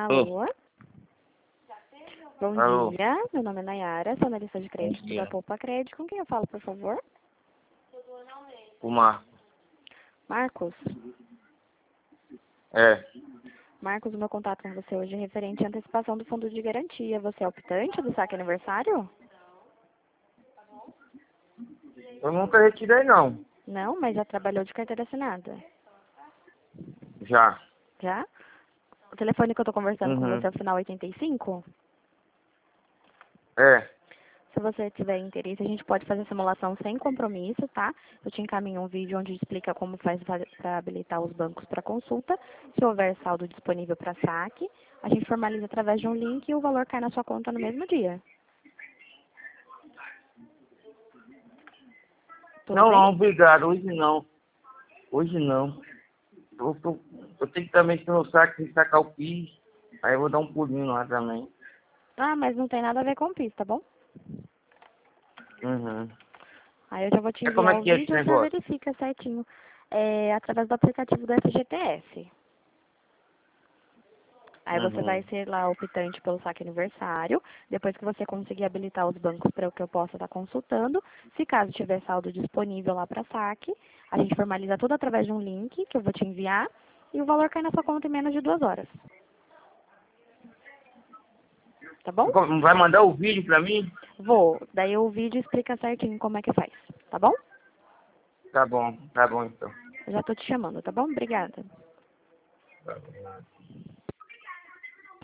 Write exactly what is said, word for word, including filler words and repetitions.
Alô? Bom Alô. dia, meu nome é Nayara, sou analista de crédito dia. da Poupa Crédito. Com quem eu falo, por favor? O Marco. Marcos? É. Marcos, o meu contato com você hoje é referente à antecipação do fundo de garantia. Você é optante do saque aniversário? Eu nunca retirei, não. Não, mas já trabalhou de carteira assinada. Já. Já? O telefone que eu tô conversando com Uhum. você é o final oitenta e cinco? É. Se você tiver interesse, a gente pode fazer a simulação sem compromisso, tá? Eu te encaminho um vídeo onde explica como faz para habilitar os bancos para consulta. Se houver saldo disponível para saque, a gente formaliza através de um link e o valor cai na sua conta no mesmo dia. Tudo Não, bem? não, obrigado. Hoje não. Hoje não. Eu, tô, eu tenho que também ter no saque, sacar o PIS. Aí eu vou dar um pulinho lá também. Ah, mas não tem nada a ver com o PIS, tá bom? Uhum. Aí eu já vou te É como enviar é o que é esse vídeo e o senhor negócio? verifica certinho. É através do aplicativo do F G T S. Aí você vai Uhum. ser lá optante pelo saque aniversário, depois que você conseguir habilitar os bancos para que eu possa estar consultando. Se caso tiver saldo disponível lá para saque, a gente formaliza tudo através de um link que eu vou te enviar e o valor cai na sua conta em menos de duas horas. Tá bom? Vai mandar o vídeo pra mim? Vou. Daí o vídeo explica certinho como é que faz. Tá bom? Tá bom, tá bom então. Eu já tô te chamando, tá bom? Obrigada. Tá bom.